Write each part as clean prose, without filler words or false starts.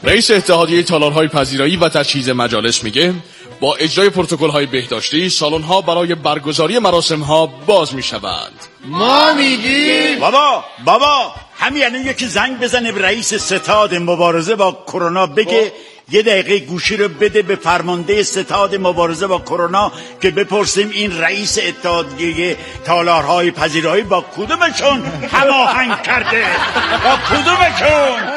رئیس اتحادیه تالارهای پذیرایی و تجهیز مجالس میگه با اجرای پروتکل‌های بهداشتی سالن‌ها برای برگزاری مراسم‌ها باز میشوند. ما میگیم بابا همین الان یکی زنگ بزنه به رئیس ستاد مبارزه با کرونا بگه یه دقیقه گوشی رو بده به فرمانده ستاد مبارزه با کرونا که بپرسیم این رئیس اتحادیه تالارهای پذیرایی با کدومشون هماهنگ کرده، با کدومشون.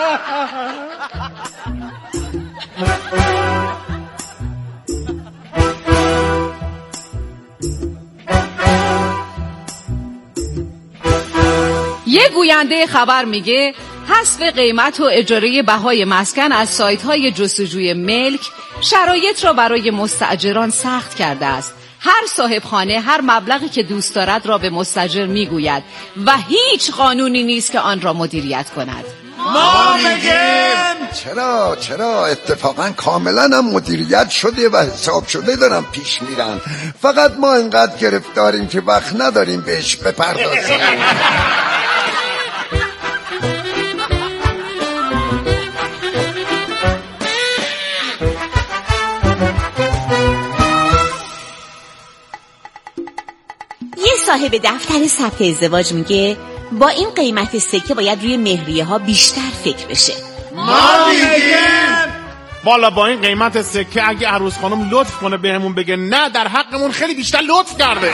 یه گوینده خبر میگه حذف قیمت و اجاره بهای مسکن از سایت‌های جستجوی ملک شرایط را برای مستاجران سخت کرده است. هر صاحب خانه هر مبلغی که دوست دارد را به مستاجر میگوید و هیچ قانونی نیست که آن را مدیریت کند. ما میگیم چرا اتفاقا کاملا هم مدیریت شده و حساب شده دارن پیش میرن، فقط ما اینقدر گرفتاریم که وقت نداریم بهش بپردازیم. صاحب دفتر ثبت ازدواج میگه با این قیمت سکه باید روی مهریه ها بیشتر فکر بشه. ما میگیم والا با این قیمت سکه اگه عروس خانم لطف کنه بهمون بگه نه در حقمون خیلی بیشتر لطف کرده.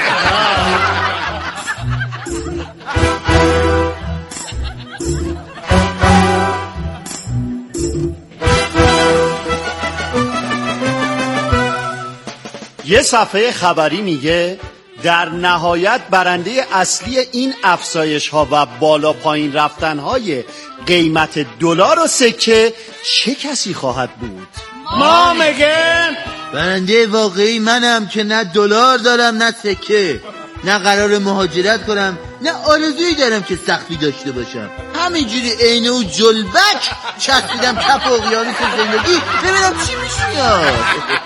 یه صفحه خبری میگه در نهایت برنده اصلی این افزایش ها و بالا پایین رفتن های قیمت دلار و سکه چه کسی خواهد بود؟ ما میگیم برنده واقعی منم که نه دلار دارم نه سکه، نه قرار مهاجرت کنم نه آرزویی دارم که سختی داشته باشم. همینجوری عین و جلبک چسبیدم کف اقیانوس زندگی ببینم چی میشه.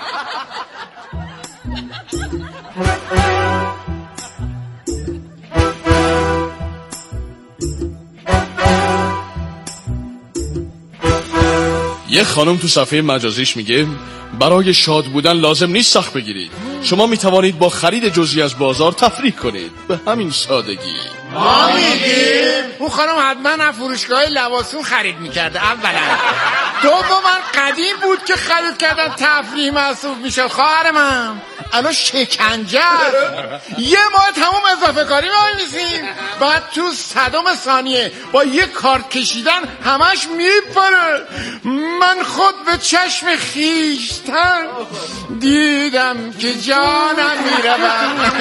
یه خانم تو صفحه مجازیش میگه برای شاد بودن لازم نیست سخت بگیرید، شما میتوانید با خرید جزئی از بازار تفریح کنید، به همین سادگی. ما میگیم اون خانم حتما از فروشگاه لباسون خرید میکرده. اولا دوما قدیم بود که خرید کردن تفریح محسوب میشه. خواهر من الان شکنجه یه ماه تمام اضافه کاری می‌نویسیم، بعد تو 100 ثانیه با یه کارت کشیدن همش میپره. من خود به چشم خیشتن دیدم که جانم میرم.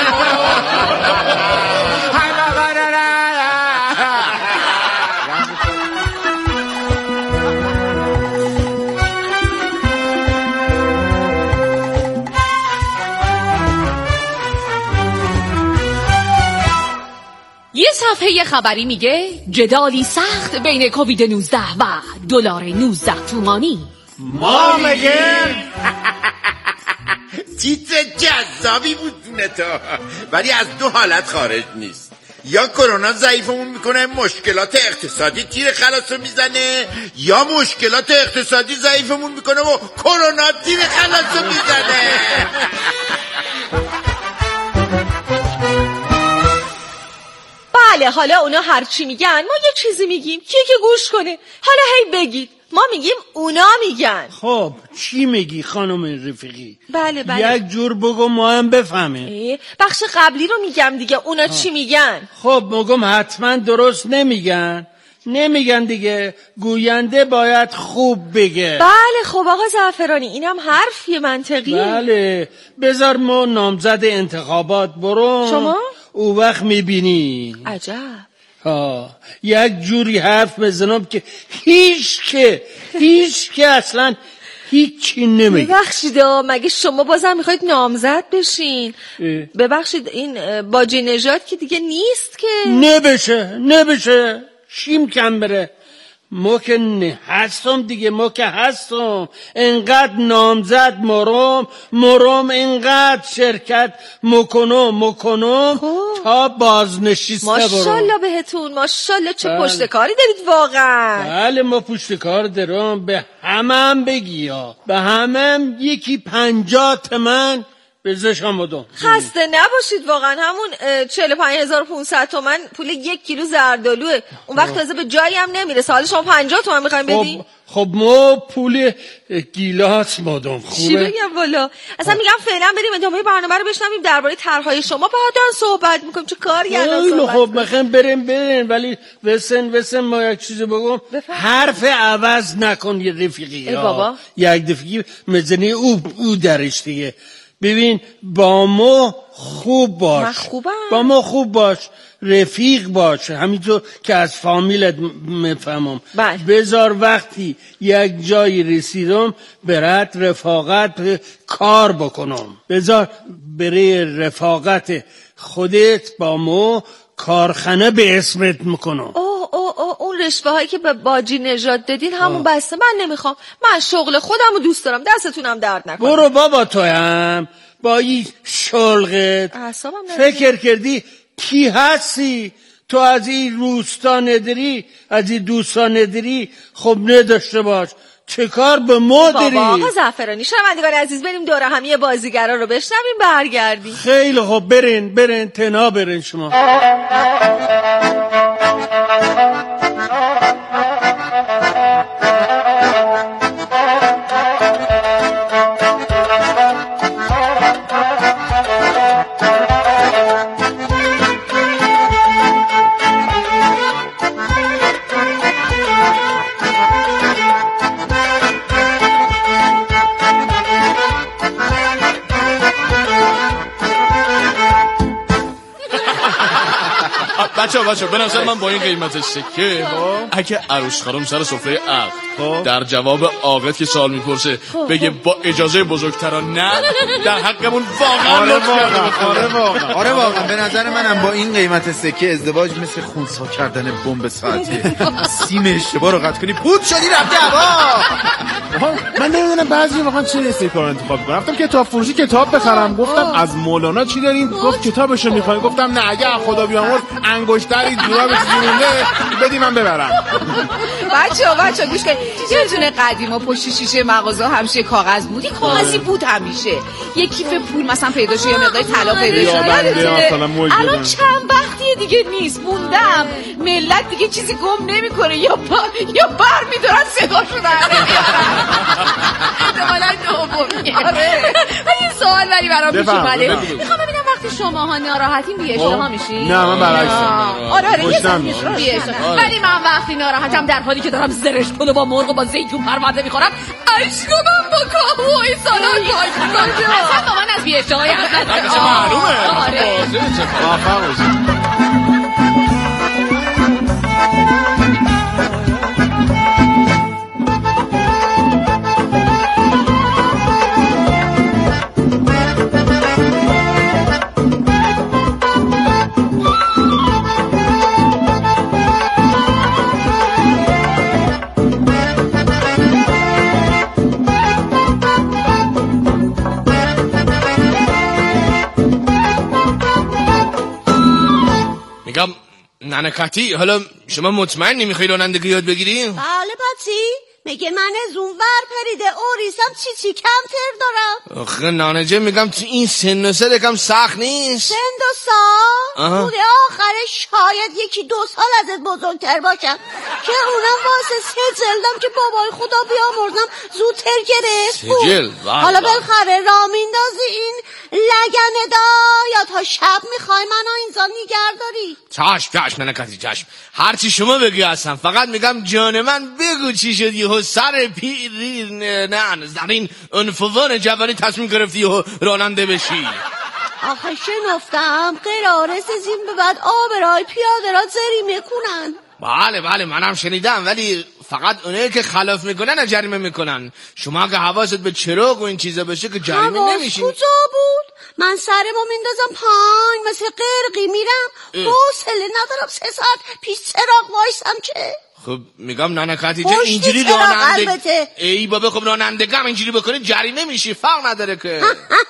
یه صفحه خبری میگه جدالی سخت بین کووید 19 و دلار 19 تومانی. ما میگیم تیتر جذابی بود دونتا، ولی از دو حالت خارج نیست. یا کرونا ضعیفمون میکنه مشکلات اقتصادی تیر خلاص رو میزنه، یا مشکلات اقتصادی ضعیفمون میکنه و کرونا تیر خلاص رو میزنه. بله حالا اونا هر چی میگن ما یه چیزی میگیم که گوش کنه. حالا هی بگید ما میگیم اونا میگن. خب چی میگی خانم رفیقی؟ بله یک جور بگو ما هم بفهمیم. بخش قبلی رو میگم دیگه. اونا چی میگن؟ خب میگم حتما درست نمیگن دیگه. گوینده باید خوب بگه. بله خب آقا زعفرانی اینم حرفی منطقیه. بله بذار ما نامزد انتخابات برون شما؟ او وقت میبینی. عجب. یک جوری حرف بزنم که هیچ که اصلا هیچی نمیگه. ببخشید مگه شما بازم میخواید نامزد بشین؟ ببخشید این باجی نژاد که دیگه نیست که. نبشه شیم کم بره. ما که نه هستم دیگه، ما که هستم. انقدر نامزد مرم انقدر شرکت مکنم تا بازنشسته برم. ماشالله بهتون، ماشالله. چه پشتکاری دارید واقعا. بله ما پشتکار دارم. به همم بگی ها، به همم یکی 50 تومن بزشم بدم. خسته نباشید واقعا. همون 45,500 تومن پول 1 کیلو زردآلوه. اون وقت تازه به جایی هم نمیرسه. حالا شما 50 تومن میخوایم بدین؟ خب ما پول گیلاس مادام خوبه. چی بگم والا. اصلا میگم فعلا بریم ادامه برنامه رو بشنویم. درباره طرحهای شما بعدا صحبت میکنیم. چه کاری الان صحبت. خب میخوام بریم ولی وسن ما یک چیزی بگم. حرف عوض نکن یه رفیقی. بابا یک دفعه مزنی او درش دیگه. ببین با ما خوب باش. من خوبم. با ما خوب باش، رفیق باش، همینطور که از فامیلت میفهمم. بذار وقتی یک جایی رسیدم برات رفاقت کار بکنم. بذار برای رفاقت خودت با ما کارخانه به اسمت میکنم. اون رشوه هایی که به باجی نژاد دادین همون بسته. من نمیخوام. من شغل خودم رو دوست دارم. دستتونم درد نکنه. برو بابا تو هم با این شلقت فکر کردی کی هستی؟ تو از این روستا نداری، از این دوستا نداری. خب نداشته باش. چه کار به ما داری؟ بابا آقا زعفرانی، شنوندگان عزیز بریم دوره همی بازیگرا رو بشنویم برگردیم. خیلی خب برین تنها برین شما. بچه به نظر من با این قیمت سکه اگه عروس خانم سر سفره عقد در جواب عاقد که سوال میپرسه بگه با اجازه بزرگتران نه، در حقمون واقعا آره واقعا به نظر منم با این قیمت سکه ازدواج مثل خونسا کردن بمب ساعته. سیم اشتباه رو قطع کنی پود شدی رفته هوا. من نمیدونم بعضی واقعا چه استیکار انتخاب کنم. رفتم کتاب فروشی کتاب بخرم، گفتم از مولانا چی دارین؟ گفت کتابشو میخواین. گفتم نه اگه خدا بیامرز انگشتری جوراب چیزی بدی من ببرم. بچه گوش کنید. یادتونه قدیما پشت شیشه مغازه همیشه کاغذ بود. این کاغذی بود همیشه. یه کیف پول مثلا پیدا شه یا مقدار طلا پیدا شه. الان چند وقتیه دیگه نیست. موندم. ملت دیگه چیزی گم نمیکنه یا بر میدارن صداشو در احتمالاً دومیه. این سوال ولی برام پیش اومده. میخوام ببینم وقتی شماها ناراحتین بی‌اشتها میشین؟ نه من برعکسم. آره بی‌اشتها. ولی من وقتی ناراحتم در حالی که دارم زرش پلو با مرغ و با زیتون پرونده میخورم اشکم با کاهوی سالان گاهی اصلا با من از بی‌اشتهایی حرف نزن. معلومه. آره میگم ننکتی، حالا شما مطمئنی میخوای رانندگی یاد بگیری؟ بله پاتی، میگه من از اون ور پریده اوریسم چی کمتر دارم. آخه نانجه میگم تو این سن و سال یکم سخت نیست؟ سن 2 سال؟ بوده آخرش شاید 1-2 سال ازت بزرگتر باشم که اونم واسه 3 جلدم که بابای خدا بیامرزم زودتر گرفت. 3 جلد؟ حالا بالاخره را میندازی این لگنه دا یا تا شب میخوای منو اینجا نگهداری؟ چشم ننکتی چشم، هرچی شما بگی هستم. فقط میگم جان من بگو چی شدی و سر پیری نه زمین انفوان جوانی تصمیم گرفتی و راننده بشی؟ آخه شنفتم قراره سزیم به بعد آبرای پیاده را زری میکنن. بله منم شنیدم، ولی فقط اونایی که خلاف میکنن جریمه میکنن. شما که حواست به چراغ و این چیزا بشه که جریمه نمیشین. کجا بود؟ من سرمو میندازم پایین مثل قرقی میرم. حوصله ندارم 3 ساعت پیش چراغ وایسم که. خب میگم نانا کاتی جان اینجوری راننده ای بابا، خب رانندگی هم اینجوری بکنی جریمه میشی، فرق نداره که.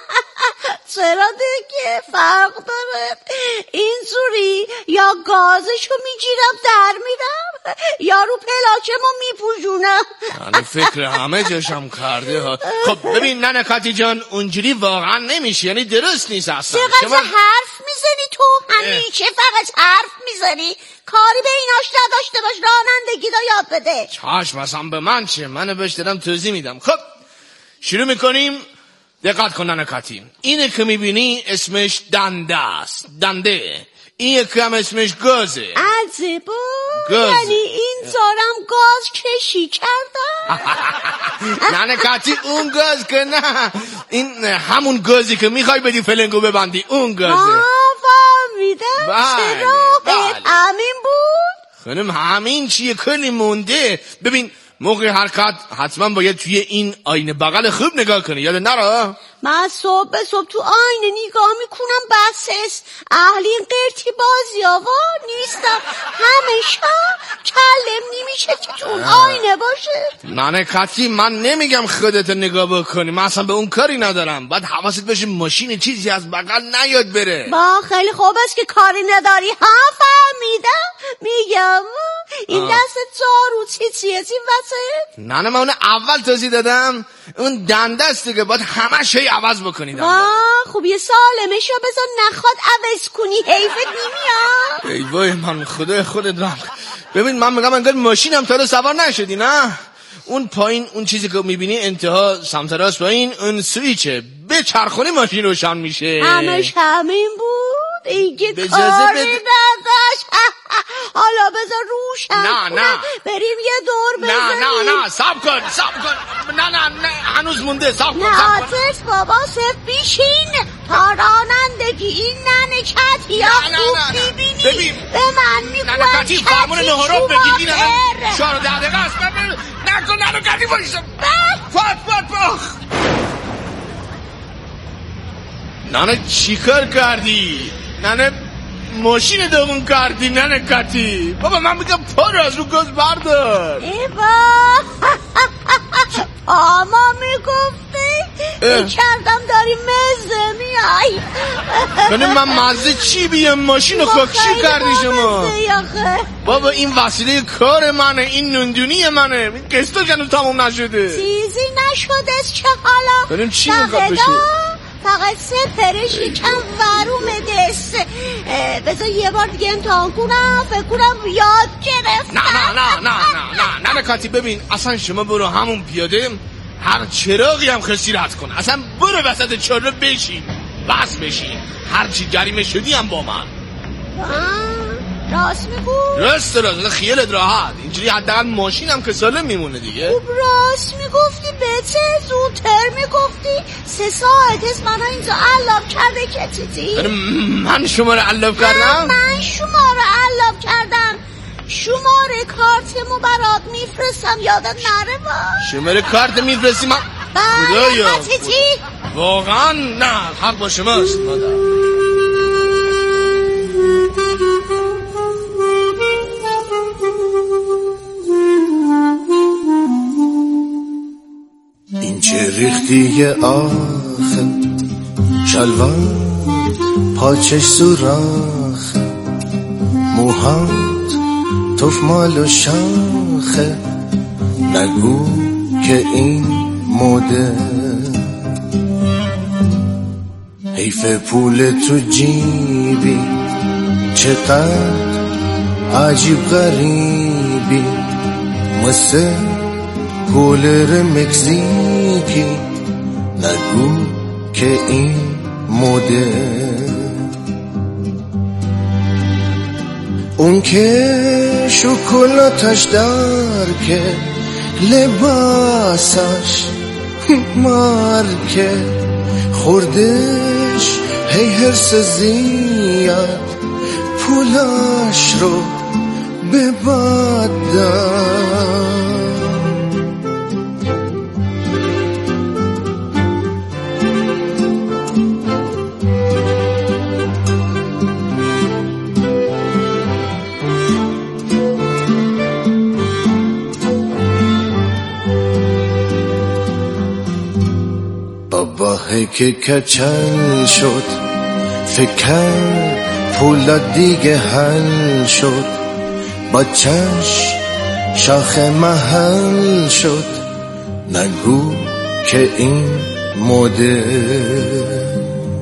چرا دیگه فرق داره؟ اینجوری یا گازشو میگیرم در میرم یا رو پلاکمو میپوشونم. یعنی فکر همه جاشم کرده ها. خب ببین نانا کاتی جان اونجوری واقعا نمیشه، یعنی درست نیست اصلا. چقدر حرف میزنی تو؟ همیشه فقط حرف میزنی، کاری به ایناش نداشته باش، رانندگی دا یاد بده. چشم اصلا به من چه، منو بهش دارم توضیح میدم. خب شروع میکنیم. دقت کن نانا کاتی، اینه که میبینی اسمش دنده است، دنده. این یکی هم اسمش گازه. عجبا، یعنی این دارم گاز کشی کردم. نانا کاتی اون گاز که نه، این همون گازی که میخوای بدی فلنگو ببندی، اون گازه. فهمیدم. چرا؟ همین بود؟ خانم همین چیه، کلی مونده. ببین موقع حرکت حتما باید توی این آینه بغل خوب نگاه کنی، یاد نره. من صبح به صبح تو آینه نگاه میکنم، بس است. اهل این قرتی بازی آوار نیستم، همیشه کلم نمیشه که تو اون آینه باشه. نانا کاتی من نمیگم خودت نگاه بکنی، من اصلا به اون کاری ندارم. باید حواست باشه ماشین چیزی از بغل نیاد بره. با خیلی خوب است که کاری نداری. ها فهمیدم. میگم این دست جارو چیه واسه؟ نه من اون اول توضیح دادم، اون دنده است دیگه، باید همه شی عوض بکنی. خب یه سالمشو بذار نخواد عوض کنی، حیفت نمیاد؟ ای وای من خدا خودت رحم. ببین من میگم انگار ماشینم تا سوار نشدی. نه اون پایین اون چیزی که میبینی انتها سمت راست پایین اون سویچه، به چرخونی ماشین روشن میشه. همش همین بود دیگه، کاری نداشت. حالا بذار روشن نه بریم یه دور بزنیم. نه صبر کن نه هنوز مونده. صبر کن. نه آتش بابا صرف بیشین تا رانندگی این ننه کتی یا خوب ببینی. به من میگوید ننه کتی فرمون نهارو بگیدی. نه 4 دقیقه است. نکن ننه کتی بایستم. فات ننه چی کار کردی؟ ننه ماشین دومون کردی ننه کتی. بابا من میگم پا از رو گاز بردار. آما میگفتی کردم داری مزه میای. یعنی من مزه چی بیام؟ ماشین خاکشی کردی شما. بابا این وسیله کار منه، این نوندونی منه، این قسطا هنوز تموم نشده. چیزی نشده که حالا بریم چی میخواد بشه؟ فقط سپرش یکم ورومه دست. بذار یه بار دیگه امتحان کنم، فکر کنم یاد گرفتم. نه کاتی ببین اصلا شما برو همون پیاده، هر چراغی هم خستی رد کن، اصلا برو وسط چهارراه بشین، بس بشین، هرچی جریمه شدی هم با من. راست میگو؟ راست خیالت راحت، اینجوری حداقل ماشینم که سالم میمونه دیگه. خوب راست میگفتی، بچه زودتر میگفتی. 3 ساعت است منو اینجا علاب کرده که چیزی. من شما رو علاب کردم؟ من شما رو علاب کردم. شماره کارتمو برات میفرستم، یادت نره باش. شماره کارت میفرستی؟ من خدایا واقعا نه، حق با شماست مادر. این چه ریختی آخه، شلوار پاچش سوراخه، موهات توف مال و شاخه، نگو که این موده، حیف پول تو جیبی، چقدر عجیب غریبی، مثل کولر مکزیکی، نگو که این موده. اون که شکلاتش دار که لباسش مارکه، خوردش هی هرس زیاد، پولاش رو به باد داد. راهی که کچل شد، فکر پول دیگه حل شد، با چشم شاخ محل شد، نگو که این مدل.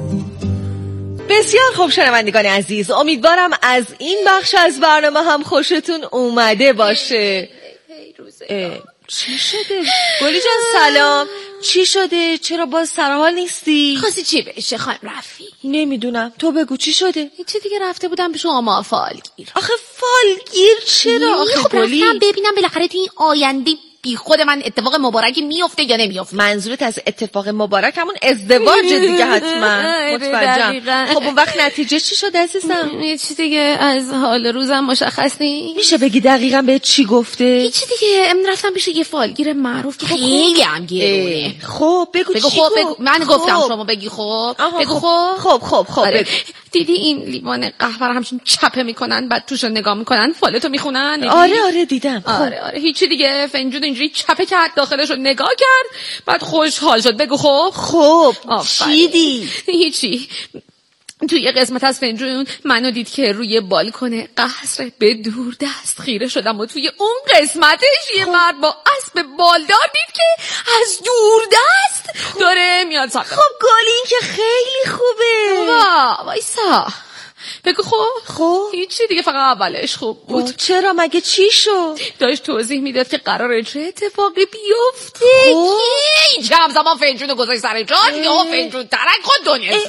بسیار خوب شنوندگان عزیز، امیدوارم از این بخش از برنامه هم خوشتون اومده باشه. چی شده؟ گلی جان سلام، چی شده؟ چرا باز سرحال نیستی؟ خواستی چی بشه خانم رفی؟ نمیدونم، تو بگو چی شده؟ چی دیگه رفته بودم به شما فالگیر. آخه فالگیر چرا؟ آخه خب رفتم ببینم بالاخره تو این آینده بی خود من اتفاق مبارکی میفته یا نمیفته. منظورت از اتفاق مبارک همون ازدواج دیگه حتما. متوجهم. خب اون وقت نتیجه چی شد عزیزم؟ هیچ دیگه از حال روزم مشخص نیست. میشه بگی دقیقاً به چی گفته؟ هیچ دیگه رفتم پیش یه فالگیر معروف که خیلی هم گیره. خب بگو چی خب من گفتم شما بگی خب. بگو خب. دیدی این لیوان قهوه رو همچین چپه میکنن بعد توشو نگاه میکنن فالتو میخونن؟ آره دیدم. آره هیچ دیگه فنجون اینجوری چپه کرد داخلش رو نگاه کرد بعد خوشحال شد. بگو خب چی دید؟ هیچی. توی یه قسمت از فنجون منو دید که روی بالکن قصر به دور دست خیره شدم و توی اون قسمتش یه مرد با اسب بالدار دید که از دور دست داره میاد سمت. خب گلی این که خیلی خوبه. وایسا بگو خب هیچی دیگه فقط اولش خوب بود. چرا مگه چی شد؟ داشت توضیح میداد که قراره چه اتفاقی بیفته. هیچ همزمان فنجون رو گذاشت سر جاش یا فنجون ترک خود دنیا شد.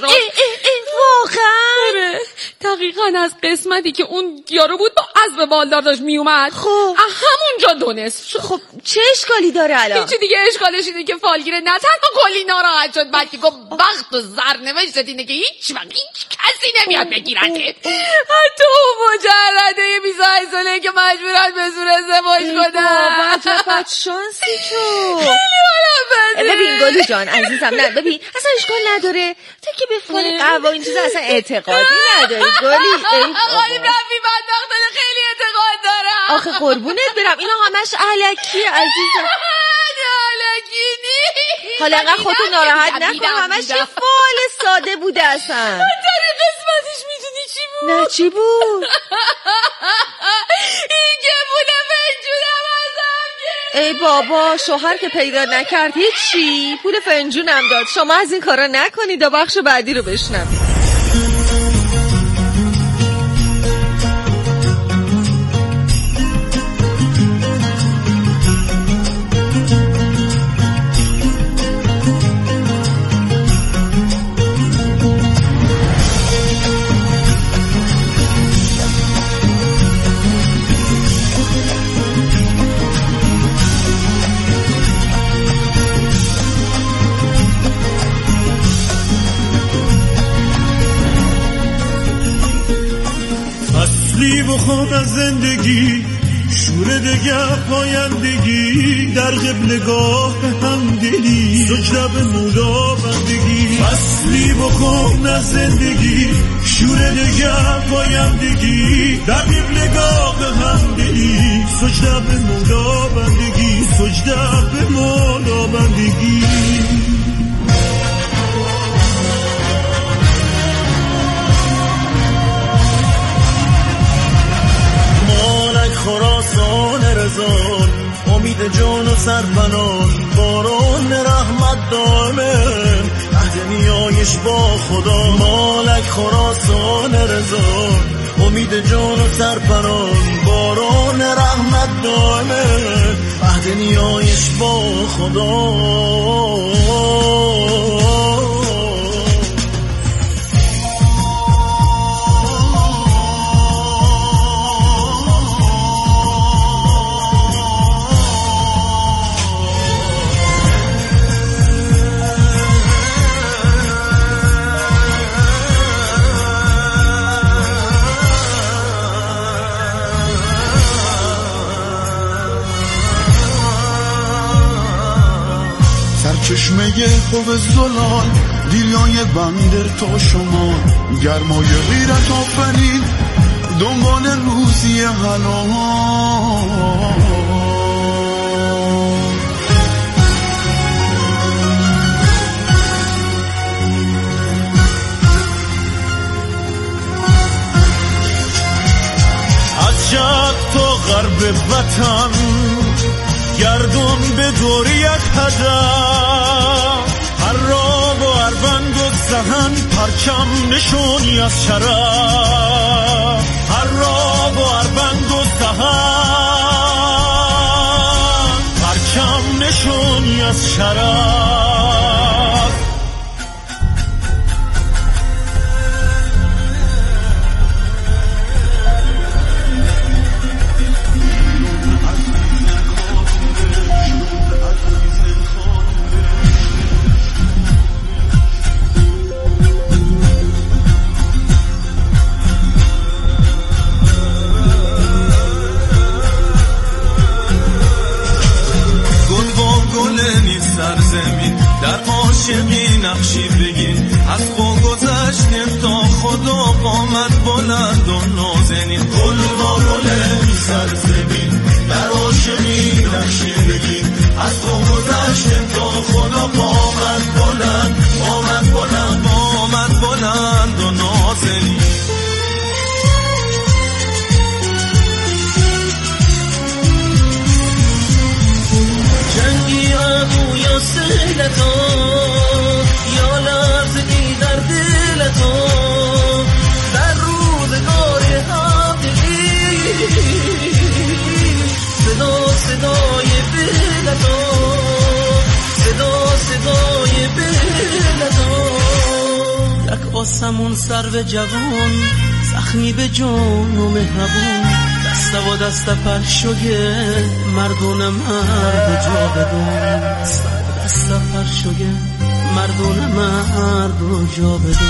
واقعا دقیقاً از قسمتی که اون یارو بود با اسب بالدار داشت میومد همونجا دو نصف شد. خب چه اشکالی داره الان؟ هیچی دیگه اشکالش اینه که فالگیره نه تنها کلی ناراحت شد بعد که گفت بخت و زرنوشتت اینه که هیچ کسی نمیاد بگیرت. حتی اون مجرده 28 ساله که مجبورن به زور ازدواج کنن. بابا شانسی تو. خیلی حالا ببین گلی جان عزیزم، نه ببین اصلا اشکال نداره تو که به فال قهوه این چیزا اصلا اعتقادی نداری گلی. خیلی رفی بدبخت خیلی اعتقاد دارم. آخه قربونت برم اینا همش علکیه عزیزم. علکی نیست. حالا انقدر خودتو ناراحت نکن، همش یه فال ساده بوده اصلا. داری قسمتش میدونی چی بود؟ نه چی بود؟ این که بوده فنجونم ازم گرفت. ای بابا شوهر که پیدا نکرد هیچی، پول فنجونم داد. شما از این کارا نکنید و بخش بعدی رو بشنوید. بخواد از زندگی شور دگر پایندگی در قبلگاه همدلی سجده به مولا بندگی. فصلی بخواد از زندگی شور دگر پایندگی در قبلگاه همدلی سجده به مولا بندگی سجده به مولا بندگی. خراسان رزان امید جان و سرپنان باران رحمت دائمه عهد نیایش با خدا. مالک خراسان رزان امید جان و سرپنان باران رحمت دائمه عهد نیایش با خدا. چشمه خوب زلال دیریای بندر تا شما گرمای غیرت آفرین دنبال روزی حلال. شرق تا غرب وطن گردون به دور یک هدف، هر راه و هر بند و سهن پرچم نشونی از شرف، هر راه و هر بند و سهن پرچم نشونی از شرف. سرزمین در عاشقی نقشی بگین، از خو گذشتیم تا خدا قامت بلند و نازنین. گل با گل سرزمین در عاشقی نقشی بگین، از خو گذشتیم تا خدا قامت بلند، قامت بلند، قامت بلند و نازنین. یا سهلتا یا لرزگی در دلتا، در روزگار حقیقی صدا صدای بلتا، صدا صدای بلتا. یک آسمون سرو جوان زخمی به جان و مهربون، دسته و دسته پرشوگه مردون مرد جا بدون، دسته پرشوگه مردون مرد جا بدون.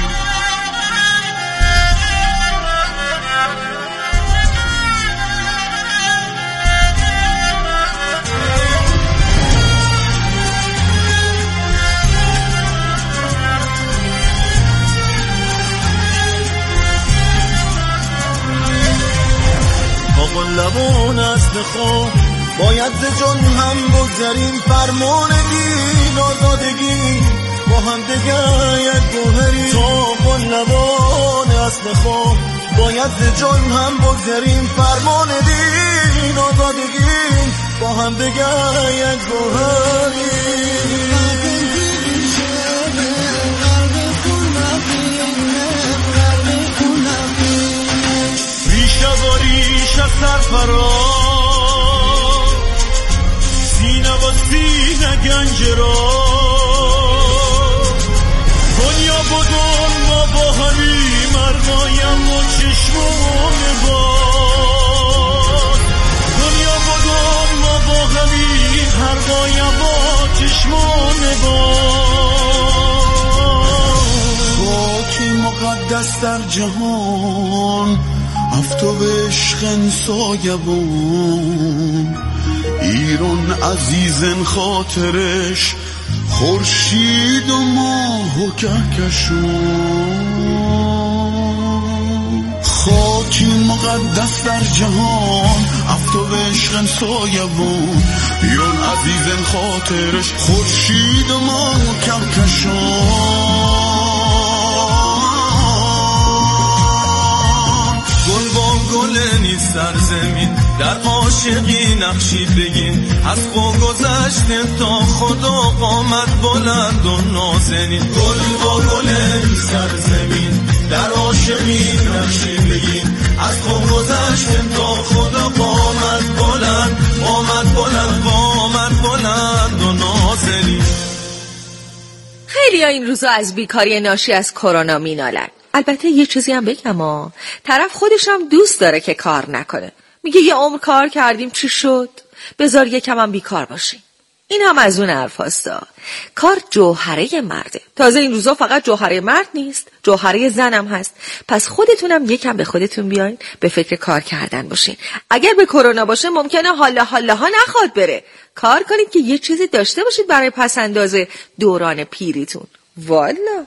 لبون است خو باید ز جان هم بگذریم، فرمانگی آزادگی با هم دیگر یک گوهری. تو قل لبون است خو باید ز جان هم بگذریم، فرمانگی آزادگی با هم دیگر یک گوهری. ریش سرفراز سینه و سینه گنج را دنیا بدون ما با همی مرمایم و چشمون باز، دنیا بدون ما با همی هرگایم و چشمون باز. خاکی مقدس در جهان افتو عشق سایبون، ایران عزیزن خاطرش خورشید و ماه و کهکشون. خاکی مقدس در جهان افتو عشق سایبون، ایران عزیزن خاطرش خورشید و ماه و کهکشون. گل سرزمین در عاشقی نقشی بگین، از خو گذشتیم تا خدا قامت بلند و نازنین. گل با گل سرزمین در عاشقی نقشی بگین، از خو گذشتیم تا خدا قامت بلند، قامت بلند، قامت بلند و نازنین. خیلی ها این روزا از بیکاری ناشی از کرونا مینالن. البته یه چیزی هم بگم طرف خودش هم دوست داره که کار نکنه، میگه یه عمر کار کردیم چی شد، بذار یکم هم بیکار باشیم. این هم از اون حرفاستا. کار جوهره مرده. تازه این روزا فقط جوهره مرد نیست، جوهره زنم هست. پس خودتونم یکم به خودتون بیاین، به فکر کار کردن باشین. اگر به کرونا باشه ممکنه حالا ها نخواد بره. کار کنید که یه چیزی داشته باشید برای پس انداز دوران پیریتون. والا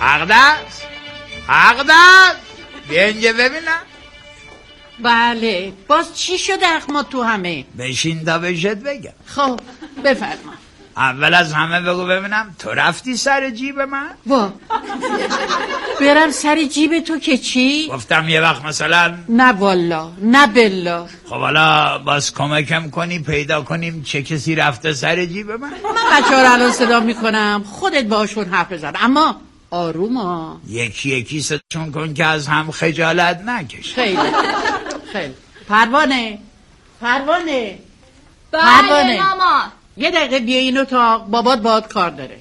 اقدس بیا اینجا ببینم. بله باز چی شد اخما تو همه؟ بشین تا بهت بگم. خب بفرما. اول از همه بگو ببینم تو رفتی سر جیب من؟ وا برم سر جیب تو که چی؟ گفتم یه وقت مثلا. نه والا نه بالله. خب حالا باز کمکم کنی پیدا کنیم چه کسی رفته سر جیب من؟ من بچه‌ها رو الان صدا میکنم خودت باشون حرف بزن اما آروما. یکی یکی صداشون کن که از هم خجالت نکش. خیلی پروانه بله ماما. یه دقیقه بیا این اتاق بابات باهات کار داره.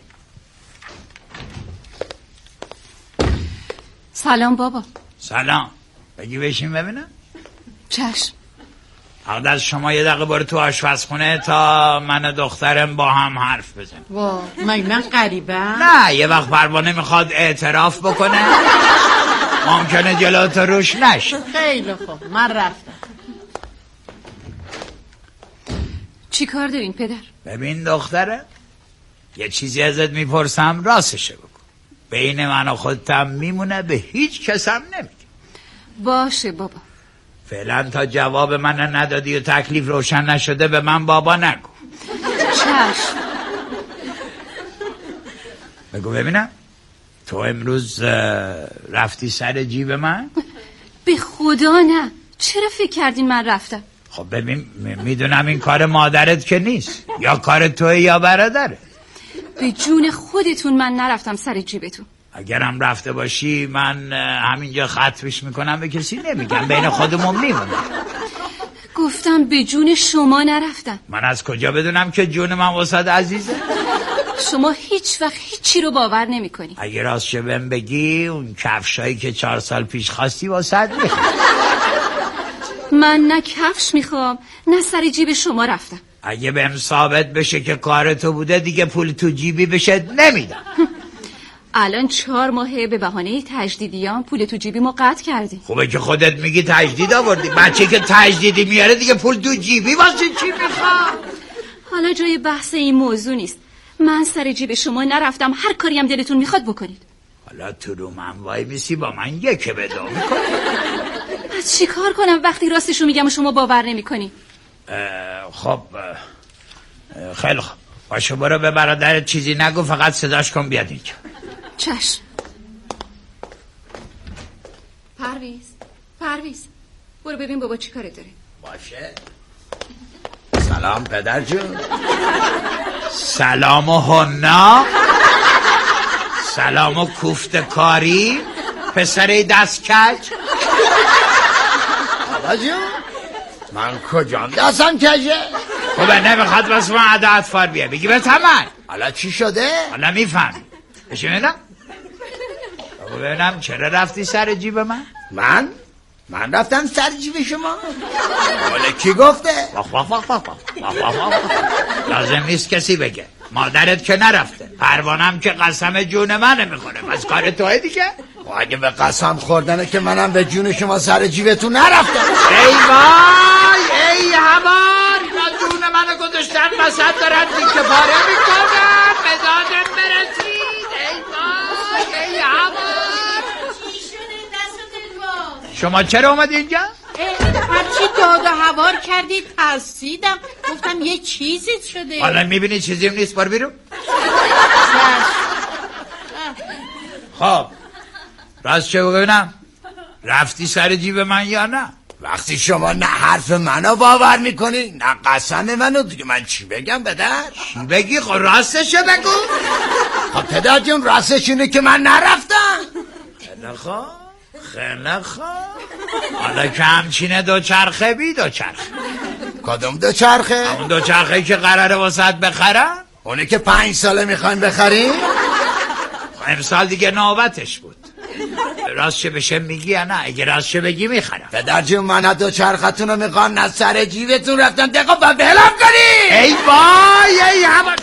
سلام بابا. سلام. بگی بشین ببینم. چشم. اقدس شما یه دقیقه برو تو آشپزخونه تا من و دخترم با هم حرف بزنیم. وا من غریبم؟ نه یه وقت پروانه میخواد اعتراف بکنه ممکنه جلوت روش نشه. خیلی خوب من رفتم. چی کار دارین پدر؟ ببین دختره یه چیزی ازت میپرسم راستشه بگو. بین من و خودتم میمونه به هیچ کسم نمیگه. باشه بابا. فعلا تا جواب من ندادی و تکلیف روشن نشده به من بابا نگو. چشم. بگو ببینم تو امروز رفتی سر جیب من؟ به خدا نه. چرا فکر کردین من رفتم؟ خب ببین میدونم این کار مادرت که نیست. یا کار توی یا برادره. به جون خودتون من نرفتم سر جیبتون. اگرم رفته باشی من همینجا ختمش میکنم به کسی نمیگم بین خودمون میمونه. گفتم به جون شما نرفتم. من از کجا بدونم که جون من واسه عزیزه؟ شما هیچ وقت هیچی رو باور نمی کنی. اگه راست بهم بگی اون کفشایی که 4 سال پیش خواستی واسه میخوام. من نه کفش میخوام نه سر جیب شما رفتم. اگه بهم ثابت بشه که کار تو بوده دیگه پول تو جیبی بشه نمیدم. الان 4 ماهه به بهانه تجدیدیان پول تو جیبی ما قطع کردی. خوبه که خودت میگی تجدید آوردی. بچه که تجدیدی میاره دیگه پول تو جیبی واسه چی میخواد؟ حالا جای بحث این موضوع نیست. من سر جیب شما نرفتم. هر کاری هم دلتون میخواد بکنید. حالا تو رو من وای میسی با من یک بدا میکنی. از چی کار کنم وقتی راستشو میگم و شما باور نمیکنی؟ خب خیلی خوب باشه برو به برادرت چیزی نگو فقط صداش کن بیاد اینجا. چشم. پرویز برو ببین بابا چی کاره داره. باشه. سلام پدر جون. سلام و هنا. سلام و کوفت کاری. پسر دست کج. بابا جون من کجام دستم کجه؟ خوبه نمیخواد بس من عدد فار بیه بگی به تمن. حالا چی شده؟ حالا میفهمی. بشینیدم ببینم چرا رفتی سر جیب من؟ من رفتم سر جیب شما؟ حالا کی گفته؟ لازم نیست کسی بگه. مادرت که نرفته. پروانم که قسم جون منه میخوره. از کار توه دیگه. اگه به قسم خوردنه که منم به جون شما سر جیبتون نرفتم. ای وای ای هوار اینا جون منو گذاشتن وسط دارن دیگه پاره میکنن به دادم برسید. ای وای ای هوار. شما چرا اومد اینجا؟ هرچی داد و هوار کردی ترسیدم گفتم یه چیزی شده. حالا میبینی چیزیم نیست بار بیرون. خب راست چه بگم رفتی سر جیب من یا نه؟ وقتی شما نه حرف منو باور میکنی نه قسم منو دیگه من چی بگم پدر؟ چی بگی؟ خب راستشو بگو. خب پدر جون راستش اینه که من نرفتم. خیلی خوب حالا که همچینه دوچرخه بی دوچرخه. کدوم دوچرخه؟ اون دوچرخه که قراره واسط بخرم. اونه که 5 ساله میخواین بخریم؟ امسال دیگه نوبتش بود. راست چه بشه میگی یا نه؟ اگه راست چه بگی میخرم. پدر جون من دوچرختون رو میخوام نه سر جیبتون رفتم دقیقا با بلم کنی. ای وای ای هوا